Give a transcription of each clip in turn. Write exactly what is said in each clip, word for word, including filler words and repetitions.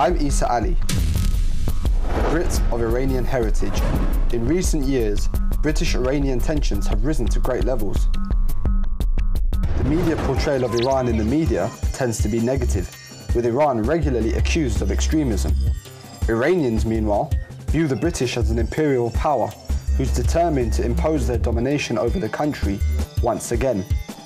I'm Isa Ali, a Brit of Iranian heritage. In recent years, British-Iranian tensions have risen to great levels. The media portrayal of Iran in the media tends to be negative, with Iran regularly accused of extremism. Iranians, meanwhile, view the British as an imperial power who's determined to impose their domination over the country once again.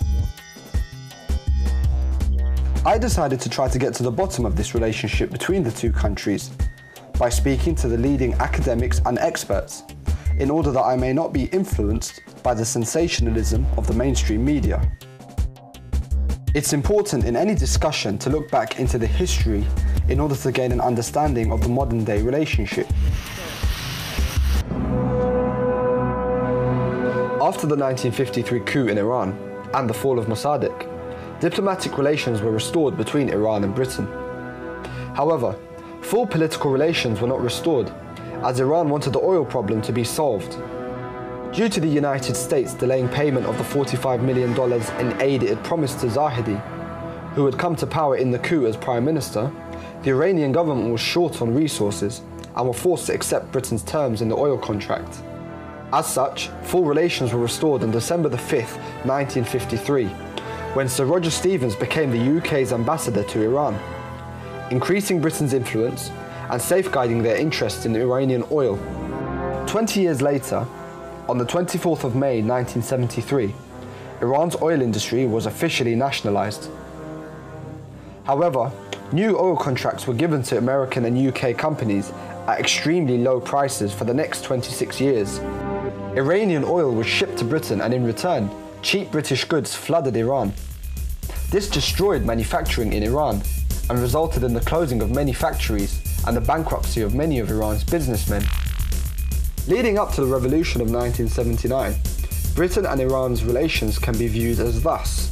I decided to try to get to the bottom of this relationship between the two countries by speaking to the leading academics and experts, in order that I may not be influenced by the sensationalism of the mainstream media. It's important in any discussion to look back into the history in order to gain an understanding of the modern day relationship. After the nineteen fifty-three coup in Iran and the fall of Mossadegh, diplomatic relations were restored between Iran and Britain. However, full political relations were not restored, as Iran wanted the oil problem to be solved. Due to the United States delaying payment of the forty-five million dollars in aid it had promised to Zahedi, who had come to power in the coup as Prime Minister, the Iranian government was short on resources and were forced to accept Britain's terms in the oil contract. As such, full relations were restored on December the fifth, nineteen fifty-three, when Sir Roger Stevens became the U K's ambassador to Iran, increasing Britain's influence and safeguarding their interests in Iranian oil. Twenty years later, on the twenty-fourth of May nineteen seventy-three, Iran's oil industry was officially nationalized. However, new oil contracts were given to American and U K companies at extremely low prices for the next twenty-six years. Iranian oil was shipped to Britain, and in return, cheap British goods flooded Iran. This destroyed manufacturing in Iran and resulted in the closing of many factories and the bankruptcy of many of Iran's businessmen. Leading up to the revolution of nineteen seventy-nine, Britain and Iran's relations can be viewed as thus.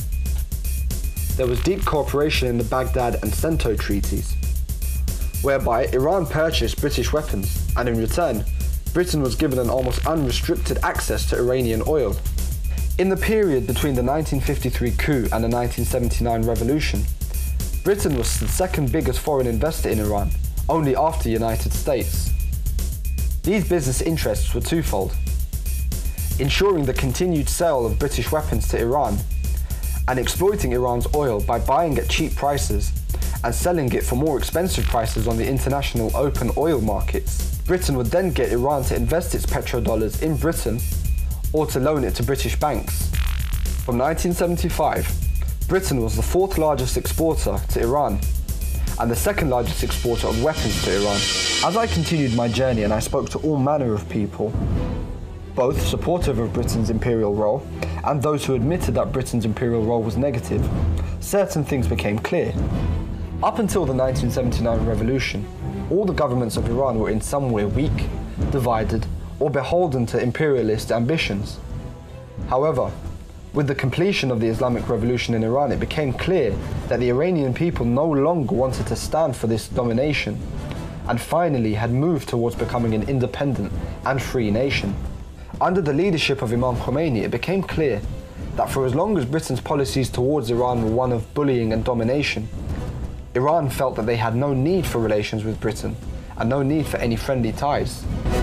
There was deep cooperation in the Baghdad and Cento treaties, whereby Iran purchased British weapons, and in return, Britain was given an almost unrestricted access to Iranian oil. In the period between the nineteen fifty-three coup and the nineteen seventy-nine revolution, Britain was the second biggest foreign investor in Iran, only after the United States. These business interests were twofold: ensuring the continued sale of British weapons to Iran, and exploiting Iran's oil by buying at cheap prices and selling it for more expensive prices on the international open oil markets. Britain would then get Iran to invest its petrodollars in Britain or to loan it to British banks. From nineteen seventy-five, Britain was the fourth largest exporter to Iran and the second largest exporter of weapons to Iran. As I continued my journey and I spoke to all manner of people, both supportive of Britain's imperial role and those who admitted that Britain's imperial role was negative, certain things became clear. Up until the nineteen seventy-nine revolution, all the governments of Iran were in some way weak, divided, or beholden to imperialist ambitions. However, with the completion of the Islamic Revolution in Iran, it became clear that the Iranian people no longer wanted to stand for this domination, and finally had moved towards becoming an independent and free nation. Under the leadership of Imam Khomeini, it became clear that for as long as Britain's policies towards Iran were one of bullying and domination, Iran felt that they had no need for relations with Britain and no need for any friendly ties.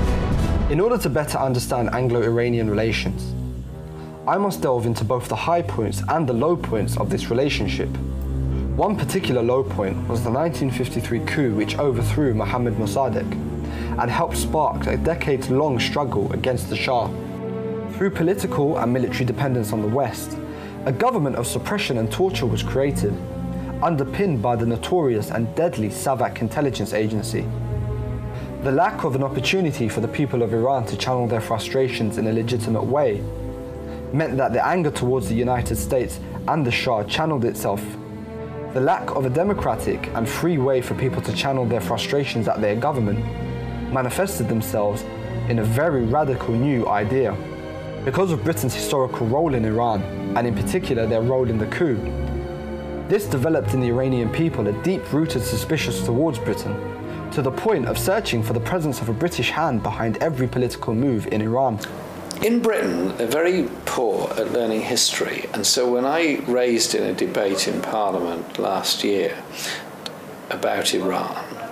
In order to better understand Anglo-Iranian relations, I must delve into both the high points and the low points of this relationship. One particular low point was the nineteen fifty-three coup, which overthrew Mohammad Mossadegh and helped spark a decades-long struggle against the Shah. Through political and military dependence on the West, a government of suppression and torture was created, underpinned by the notorious and deadly SAVAK intelligence agency. The lack of an opportunity for the people of Iran to channel their frustrations in a legitimate way meant that the anger towards the United States and the Shah channeled itself. The lack of a democratic and free way for people to channel their frustrations at their government manifested themselves in a very radical new idea. Because of Britain's historical role in Iran, and in particular their role in the coup, this developed in the Iranian people a deep-rooted suspicion towards Britain, to the point of searching for the presence of a British hand behind every political move in Iran. In Britain, they're very poor at learning history, and so when I raised in a debate in Parliament last year about Iran,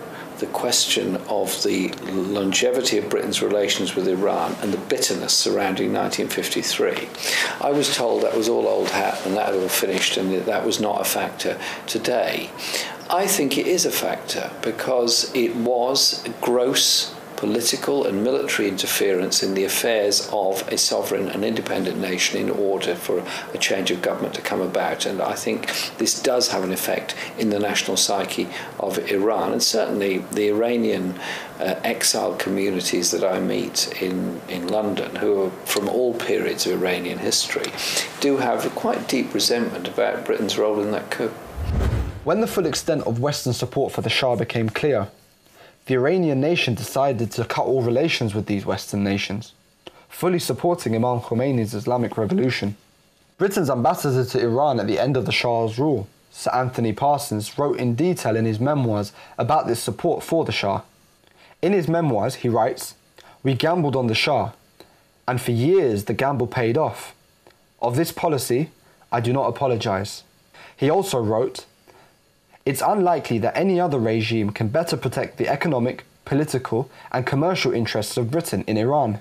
the question of the longevity of Britain's relations with Iran and the bitterness surrounding nineteen fifty-three. I was told that was all old hat and that had all finished and that, that was not a factor today. I think it is a factor because it was gross political and military interference in the affairs of a sovereign and independent nation in order for a change of government to come about. And I think this does have an effect in the national psyche of Iran. And certainly the Iranian uh, exiled communities that I meet in, in London, who are from all periods of Iranian history, do have a quite deep resentment about Britain's role in that coup. When the full extent of Western support for the Shah became clear, the Iranian nation decided to cut all relations with these Western nations, fully supporting Imam Khomeini's Islamic Revolution. Britain's ambassador to Iran at the end of the Shah's rule, Sir Anthony Parsons, wrote in detail in his memoirs about this support for the Shah. In his memoirs, he writes, "We gambled on the Shah, and for years the gamble paid off. Of this policy, I do not apologize." He also wrote, "It's unlikely that any other regime can better protect the economic, political, and commercial interests of Britain in Iran."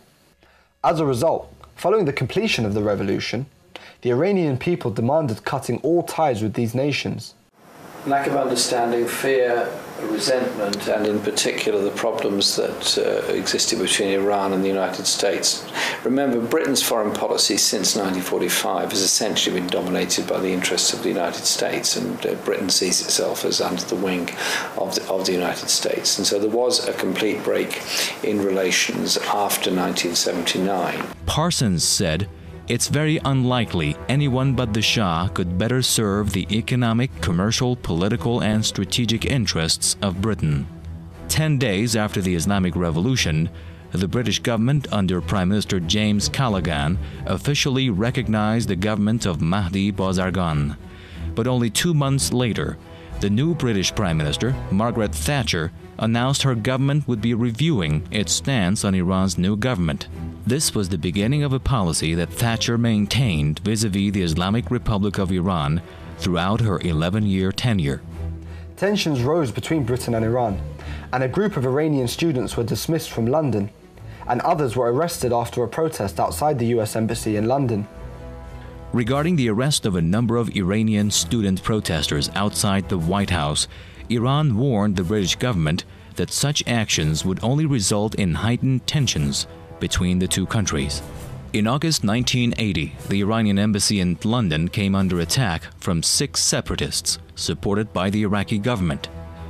As a result, following the completion of the revolution, the Iranian people demanded cutting all ties with these nations. Lack of understanding, fear, resentment, and in particular the problems that uh, existed between Iran and the United States. Remember, Britain's foreign policy since nineteen forty-five has essentially been dominated by the interests of the United States, and uh, Britain sees itself as under the wing of the, of the United States. And so there was a complete break in relations after nineteen seventy-nine. Parsons said, "It's very unlikely anyone but the Shah could better serve the economic, commercial, political, and strategic interests of Britain." Ten days after the Islamic Revolution, the British government under Prime Minister James Callaghan officially recognized the government of Mahdi Bozargan. But only two months later, the new British Prime Minister, Margaret Thatcher, announced her government would be reviewing its stance on Iran's new government. This was the beginning of a policy that Thatcher maintained vis-a-vis the Islamic Republic of Iran throughout her eleven-year tenure. Tensions rose between Britain and Iran, and a group of Iranian students were dismissed from London, and others were arrested after a protest outside the U S Embassy in London. Regarding the arrest of a number of Iranian student protesters outside the White House, Iran warned the British government that such actions would only result in heightened tensions between the two countries. In August nineteen eighty, the Iranian embassy in London came under attack from six separatists supported by the Iraqi government.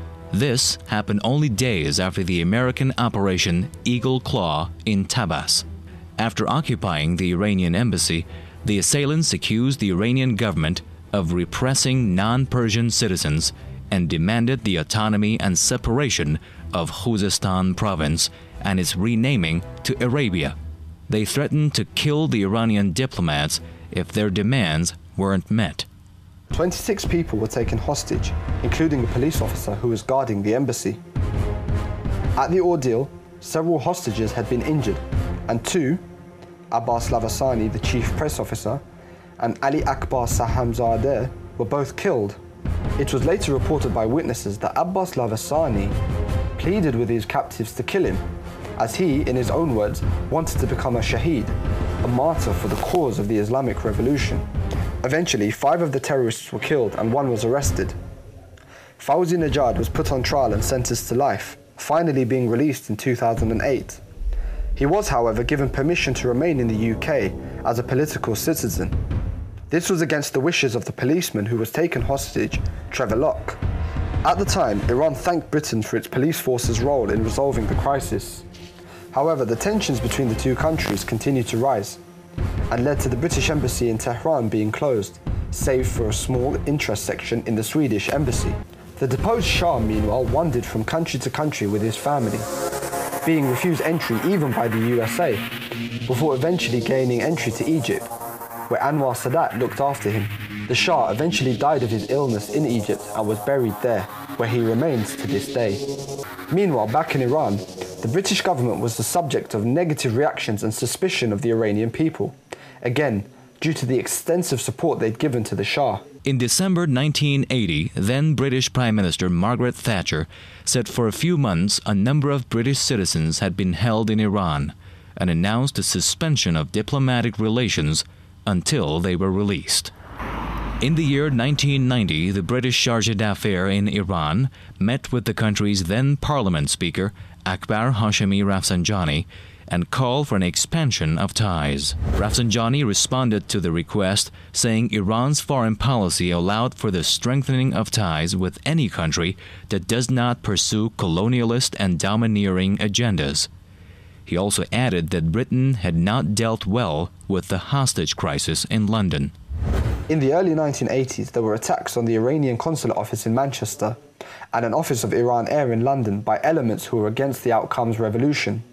This happened only days after the American Operation Eagle Claw in Tabas. After occupying the Iranian embassy, the assailants accused the Iranian government of repressing non-Persian citizens and demanded the autonomy and separation of Khuzestan province and its renaming to Arabia. They threatened to kill the Iranian diplomats if their demands weren't met. twenty-six people were taken hostage, including a police officer who was guarding the embassy. At the ordeal, several hostages had been injured, and two, Abbas Lavasani, the chief press officer, and Ali Akbar Sahamzadeh, were both killed. It was later reported by witnesses that Abbas Lavasani pleaded with his captives to kill him, as he, in his own words, wanted to become a shaheed, a martyr for the cause of the Islamic Revolution. Eventually, five of the terrorists were killed and one was arrested. Fawzi Najad was put on trial and sentenced to life, finally being released in two thousand eight. He was, however, given permission to remain in the U K as a political citizen. This was against the wishes of the policeman who was taken hostage, Trevor Locke. At the time, Iran thanked Britain for its police force's role in resolving the crisis. However, the tensions between the two countries continued to rise and led to the British embassy in Tehran being closed, save for a small interest section in the Swedish embassy. The deposed Shah, meanwhile, wandered from country to country with his family, being refused entry even by the U S A, before eventually gaining entry to Egypt, where Anwar Sadat looked after him. The Shah eventually died of his illness in Egypt and was buried there, where he remains to this day. Meanwhile, back in Iran, the British government was the subject of negative reactions and suspicion of the Iranian people, again, due to the extensive support they'd given to the Shah. In December nineteen eighty, then British Prime Minister Margaret Thatcher said for a few months a number of British citizens had been held in Iran and announced a suspension of diplomatic relations until they were released. In the year nineteen ninety, the British Chargé d'Affaires in Iran met with the country's then Parliament Speaker, Akbar Hashemi Rafsanjani, and called for an expansion of ties. Rafsanjani responded to the request, saying Iran's foreign policy allowed for the strengthening of ties with any country that does not pursue colonialist and domineering agendas. He also added that Britain had not dealt well with the hostage crisis in London. In the early nineteen eighties, there were attacks on the Iranian consulate office in Manchester and an office of Iran Air in London by elements who were against the outcome's revolution.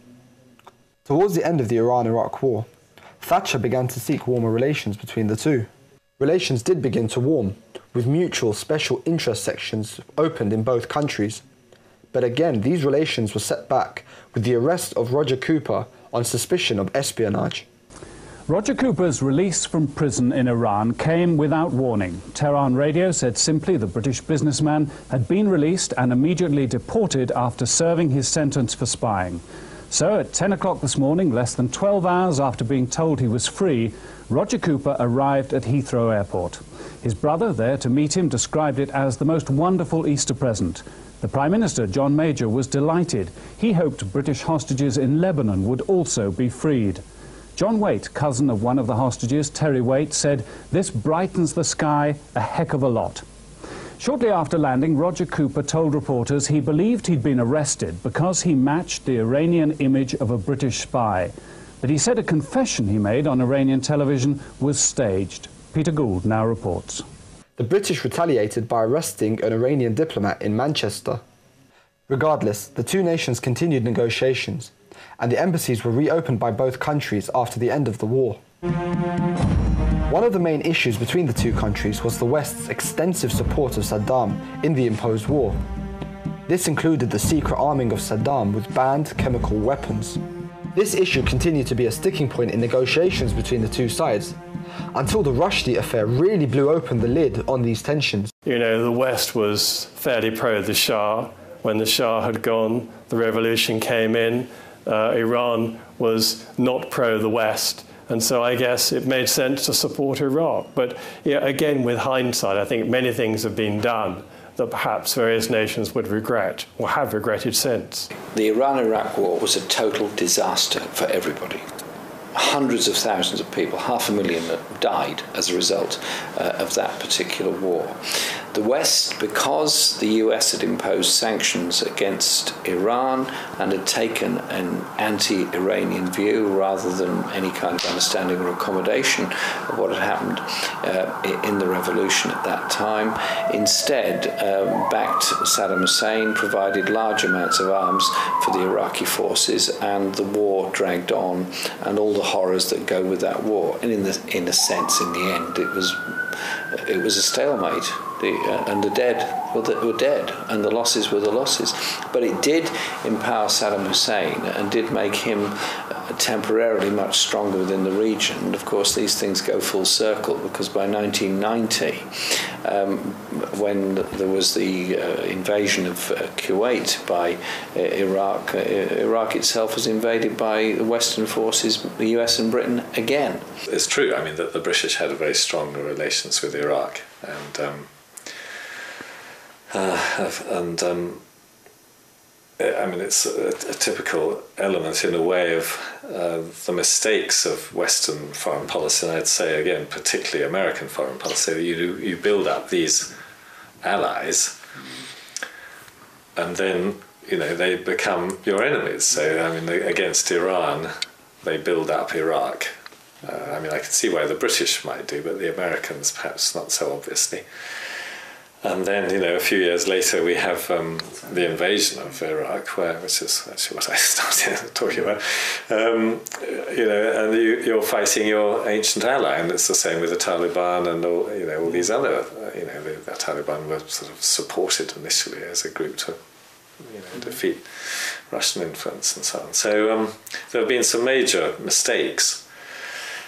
Towards the end of the Iran-Iraq War, Thatcher began to seek warmer relations between the two. Relations did begin to warm, with mutual special interest sections opened in both countries. But again, these relations were set back with the arrest of Roger Cooper on suspicion of espionage. Roger Cooper's release from prison in Iran came without warning. Tehran Radio said simply the British businessman had been released and immediately deported after serving his sentence for spying. So at ten o'clock this morning, less than twelve hours after being told he was free, Roger Cooper arrived at Heathrow Airport. His brother there to meet him described it as the most wonderful Easter present. The Prime Minister, John Major, was delighted. He hoped British hostages in Lebanon would also be freed. John Waite, cousin of one of the hostages, Terry Waite, said, "This brightens the sky a heck of a lot." Shortly after landing, Roger Cooper told reporters he believed he'd been arrested because he matched the Iranian image of a British spy. But he said a confession he made on Iranian television was staged. Peter Gould now reports. The British retaliated by arresting an Iranian diplomat in Manchester. Regardless, the two nations continued negotiations, and the embassies were reopened by both countries after the end of the war. One of the main issues between the two countries was the West's extensive support of Saddam in the imposed war. This included the secret arming of Saddam with banned chemical weapons. This issue continued to be a sticking point in negotiations between the two sides, until the Rushdie affair really blew open the lid on these tensions. You know, the West was fairly pro the Shah. When the Shah had gone, the revolution came in. Uh, Iran was not pro the West. And so I guess it made sense to support Iraq. But yeah, again, with hindsight, I think many things have been done that perhaps various nations would regret or have regretted since. The Iran-Iraq war was a total disaster for everybody. Hundreds of thousands of people, half a million, died as a result uh, of that particular war. The West, because the U S had imposed sanctions against Iran and had taken an anti-Iranian view rather than any kind of understanding or accommodation of what had happened uh, in the revolution at that time, instead um, backed Saddam Hussein, provided large amounts of arms for the Iraqi forces, and the war dragged on and all the horrors that go with that war. And in, the, in a sense, in the end, it was it was a stalemate. The, uh, and the dead were, the, were dead, and the losses were the losses. But it did empower Saddam Hussein and did make him uh, temporarily much stronger within the region. And of course, these things go full circle, because by nineteen ninety, um, when there was the uh, invasion of uh, Kuwait by uh, Iraq, uh, Iraq itself was invaded by the Western forces, the U S and Britain again. It's true, I mean, that the British had very strong relations with Iraq, and um, Uh, and um, I mean, it's a, a typical element in a way of uh, the mistakes of Western foreign policy, and I'd say again, particularly American foreign policy. You you build up these allies, and then you know they become your enemies. So I mean, they, against Iran, they build up Iraq. Uh, I mean, I can see why the British might do, but the Americans perhaps not so obviously. And then, you know, a few years later, we have um, the invasion of Iraq, where, which is actually what I started talking about. Um, you know, and you, you're fighting your ancient ally, and it's the same with the Taliban and all, you know, all these other. Uh, you know, the, the Taliban were sort of supported initially as a group to, you know, defeat Russian influence and so on. So um, there have been some major mistakes.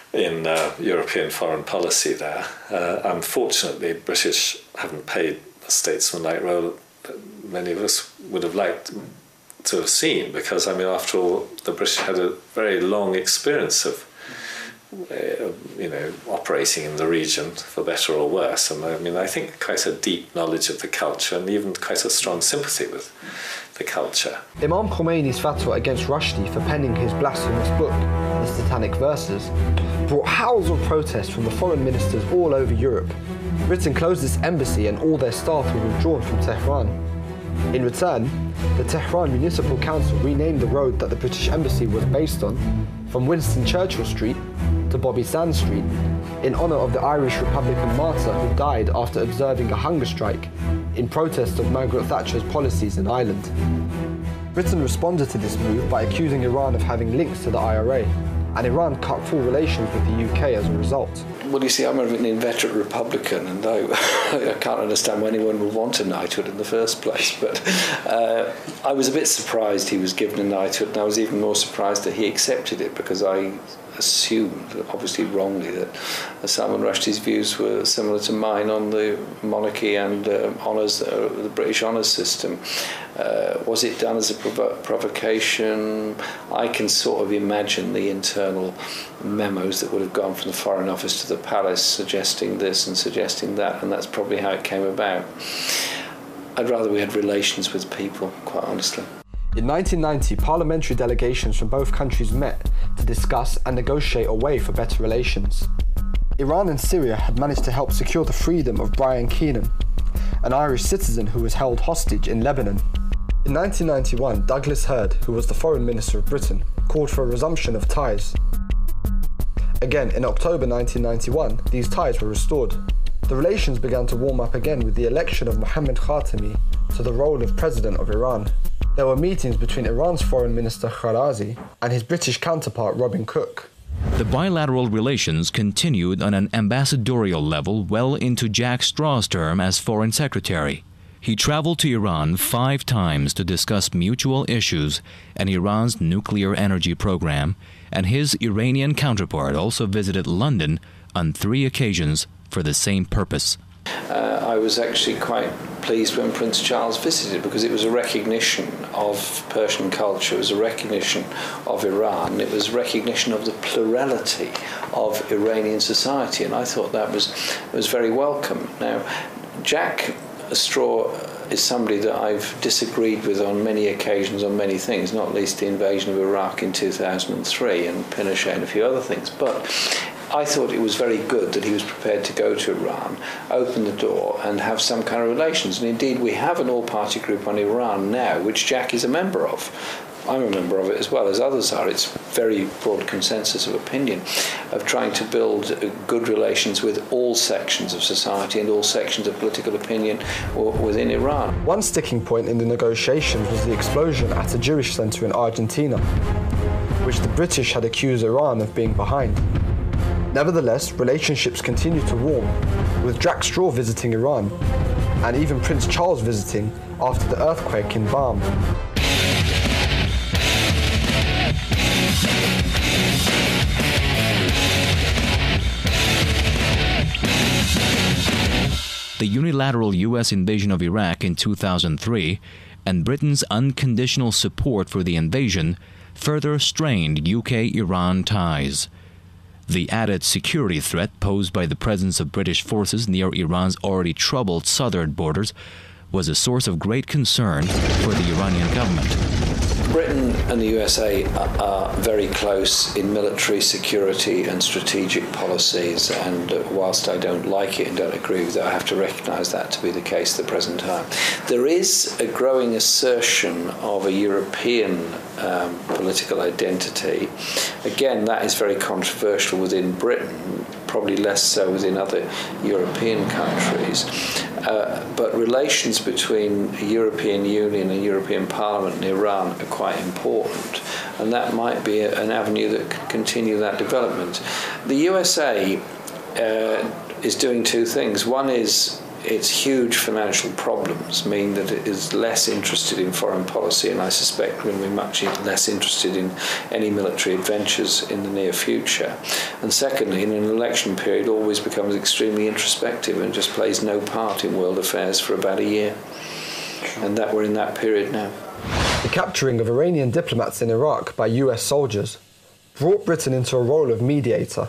in uh, European foreign policy there. Uh, unfortunately, British haven't played a statesman-like role that many of us would have liked to have seen, because, I mean, after all, the British had a very long experience of, uh, you know, operating in the region, for better or worse. And I mean, I think quite a deep knowledge of the culture and even quite a strong sympathy with the culture. Imam Khomeini's fatwa against Rushdie for penning his blasphemous book, The Satanic Verses, brought howls of protest from the foreign ministers all over Europe. Britain closed its embassy and all their staff were withdrawn from Tehran. In return, the Tehran Municipal Council renamed the road that the British Embassy was based on from Winston Churchill Street to Bobby Sands Street in honour of the Irish Republican martyr who died after observing a hunger strike in protest of Margaret Thatcher's policies in Ireland. Britain responded to this move by accusing Iran of having links to the I R A, and Iran cut full relations with the U K as a result. Well, you see, I'm an inveterate Republican, and I, I can't understand why anyone would want a knighthood in the first place. But uh, I was a bit surprised he was given a knighthood, and I was even more surprised that he accepted it, because I assumed, obviously wrongly, that Salman Rushdie's views were similar to mine on the monarchy and uh, honours, uh, the British honours system. Uh, was it done as a provo provocation? I can sort of imagine the internal memos that would have gone from the Foreign Office to the Palace suggesting this and suggesting that, and that's probably how it came about. I'd rather we had relations with people, quite honestly. In nineteen ninety, parliamentary delegations from both countries met to discuss and negotiate a way for better relations. Iran and Syria had managed to help secure the freedom of Brian Keenan, an Irish citizen who was held hostage in Lebanon. In nineteen ninety-one, Douglas Hurd, who was the Foreign Minister of Britain, called for a resumption of ties. Again, in October nineteen ninety-one, these ties were restored. The relations began to warm up again with the election of Mohammad Khatami to the role of President of Iran. There were meetings between Iran's Foreign Minister Kharazi and his British counterpart Robin Cook. The bilateral relations continued on an ambassadorial level well into Jack Straw's term as Foreign Secretary. He traveled to Iran five times to discuss mutual issues and Iran's nuclear energy program, and his Iranian counterpart also visited London on three occasions for the same purpose. Uh, I was actually quite pleased when Prince Charles visited, because it was a recognition of Persian culture, it was a recognition of Iran, it was recognition of the plurality of Iranian society, and I thought that was, was very welcome. Now, Jack Straw is somebody that I've disagreed with on many occasions on many things, not least the invasion of Iraq in two thousand three and Pinochet and a few other things, but I thought it was very good that he was prepared to go to Iran, open the door and have some kind of relations. And indeed we have an all-party group on Iran now, which Jack is a member of. I'm a member of it as well as others are. It's very broad consensus of opinion of trying to build good relations with all sections of society and all sections of political opinion within Iran. One sticking point in the negotiations was the explosion at a Jewish centre in Argentina, which the British had accused Iran of being behind. Nevertheless, relationships continued to warm, with Jack Straw visiting Iran, and even Prince Charles visiting after the earthquake in Barm. The unilateral U S invasion of Iraq in two thousand three and Britain's unconditional support for the invasion further strained U K Iran ties. The added security threat posed by the presence of British forces near Iran's already troubled southern borders was a source of great concern for the Iranian government. Britain and the U S A are very close in military security and strategic policies, and whilst I don't like it and don't agree with it, I have to recognise that to be the case at the present time. There is a growing assertion of a European um, political identity. Again, that is very controversial within Britain, probably less so within other European countries. Uh, but relations between the European Union and European Parliament and Iran are quite important, and that might be a, an avenue that can continue that development. The U S A uh, is doing two things. One is its huge financial problems mean that it is less interested in foreign policy, and I suspect going to be much less interested in any military adventures in the near future. And secondly, in an election period, always becomes extremely introspective and just plays no part in world affairs for about a year. And that we're in that period now. The capturing of Iranian diplomats in Iraq by U S soldiers brought Britain into a role of mediator.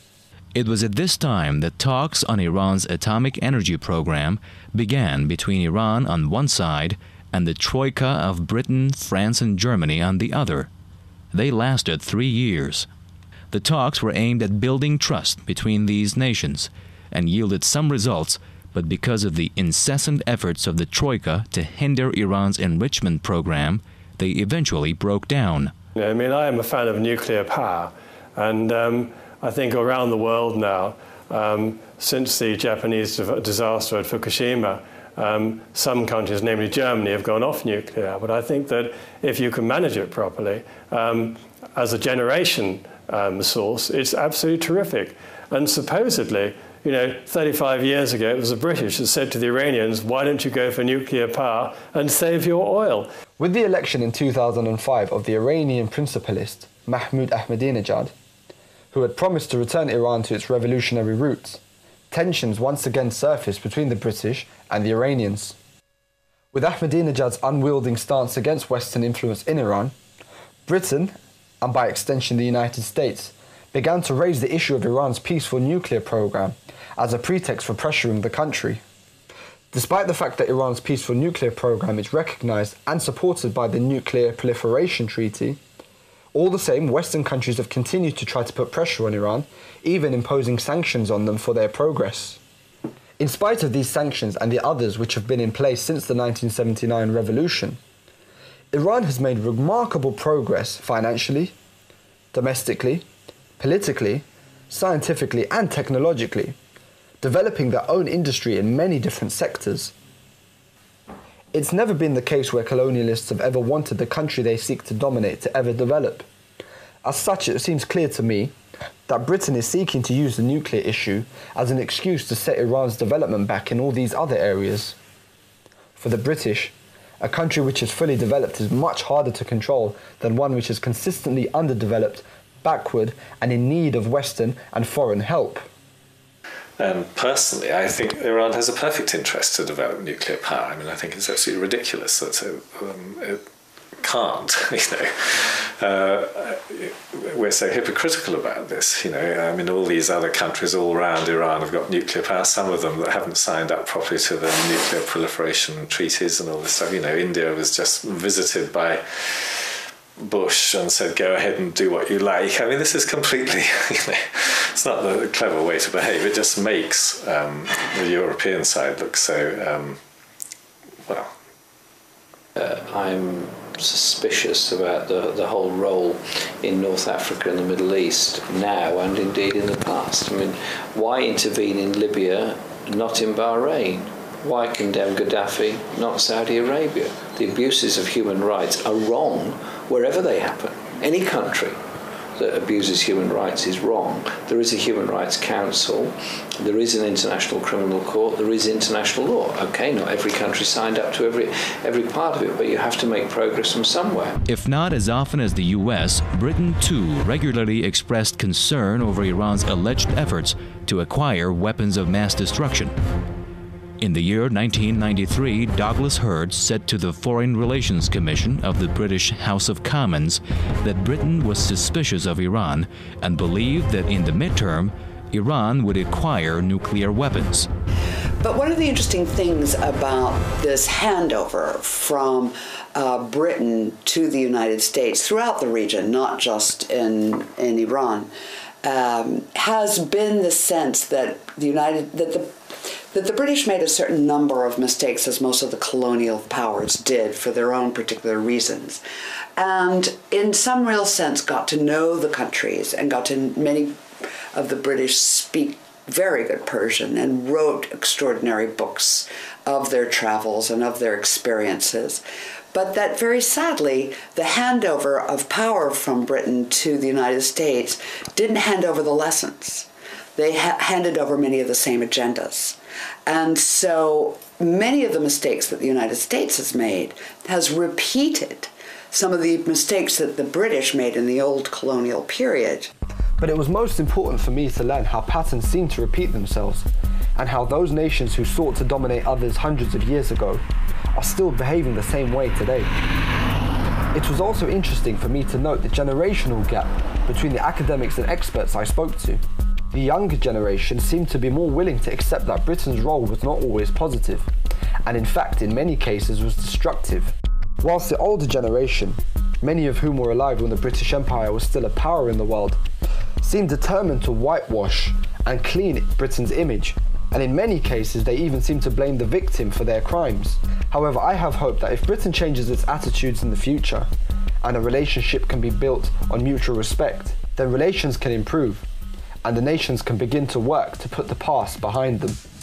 It was at this time that talks on Iran's atomic energy program began between Iran on one side and the troika of Britain, France, and Germany on the other. They lasted three years. The talks were aimed at building trust between these nations and yielded some results, but because of the incessant efforts of the troika to hinder Iran's enrichment program, they eventually broke down. I mean, I am a fan of nuclear power, and um, I think around the world now, um, since the Japanese disaster at Fukushima, um, some countries, namely Germany, have gone off nuclear. But I think that if you can manage it properly, um, as a generation um, source, it's absolutely terrific. And supposedly, you know, thirty-five years ago, it was the British that said to the Iranians, why don't you go for nuclear power and save your oil? With the election in two thousand five of the Iranian principalist Mahmoud Ahmadinejad, who had promised to return Iran to its revolutionary roots, tensions once again surfaced between the British and the Iranians. With Ahmadinejad's unwielding stance against Western influence in Iran, Britain, and by extension the United States, began to raise the issue of Iran's peaceful nuclear program as a pretext for pressuring the country. Despite the fact that Iran's peaceful nuclear program is recognized and supported by the Nuclear Proliferation Treaty, all the same, Western countries have continued to try to put pressure on Iran, even imposing sanctions on them for their progress. In spite of these sanctions and the others which have been in place since the nineteen seventy-nine revolution, Iran has made remarkable progress financially, domestically, politically, scientifically and technologically, developing their own industry in many different sectors. It's never been the case where colonialists have ever wanted the country they seek to dominate to ever develop. As such, it seems clear to me that Britain is seeking to use the nuclear issue as an excuse to set Iran's development back in all these other areas. For the British, a country which is fully developed is much harder to control than one which is consistently underdeveloped, backward, and in need of Western and foreign help. And personally, I think Iran has a perfect interest to develop nuclear power. I mean, I think it's absolutely ridiculous that it, um, it can't, you know. Uh, we're so hypocritical about this, you know. I mean, all these other countries all around Iran have got nuclear power, some of them that haven't signed up properly to the nuclear proliferation treaties and all this stuff. You know, India was just visited by Bush and said, go ahead and do what you like. I mean, this is completely, you know, it's not the clever way to behave. It just makes um, the European side look so, um, well. Uh, I'm suspicious about the, the whole role in North Africa and the Middle East now and indeed in the past. I mean, why intervene in Libya, not in Bahrain? Why condemn Gaddafi, not Saudi Arabia? The abuses of human rights are wrong wherever they happen. Any country that abuses human rights is wrong. There is a Human Rights Council, there is an International Criminal Court, there is international law. Okay, not every country signed up to every every part of it, but you have to make progress from somewhere. If not as often as the U S, Britain too regularly expressed concern over Iran's alleged efforts to acquire weapons of mass destruction. In the year nineteen ninety-three, Douglas Hurd said to the Foreign Relations Commission of the British House of Commons that Britain was suspicious of Iran and believed that in the midterm, Iran would acquire nuclear weapons. But one of the interesting things about this handover from uh, Britain to the United States throughout the region, not just in, in Iran, um, has been the sense that the United that the that the British made a certain number of mistakes, as most of the colonial powers did for their own particular reasons, and in some real sense got to know the countries and got to many of the British speak very good Persian and wrote extraordinary books of their travels and of their experiences. But that very sadly, the handover of power from Britain to the United States didn't hand over the lessons. They ha- handed over many of the same agendas. And so many of the mistakes that the United States has made has repeated some of the mistakes that the British made in the old colonial period. But it was most important for me to learn how patterns seem to repeat themselves, and how those nations who sought to dominate others hundreds of years ago are still behaving the same way today. It was also interesting for me to note the generational gap between the academics and experts I spoke to. The younger generation seemed to be more willing to accept that Britain's role was not always positive, and in fact in many cases was destructive. Whilst the older generation, many of whom were alive when the British Empire was still a power in the world, seemed determined to whitewash and clean Britain's image, and in many cases they even seemed to blame the victim for their crimes. However, I have hope that if Britain changes its attitudes in the future, and a relationship can be built on mutual respect, then relations can improve, and the nations can begin to work to put the past behind them.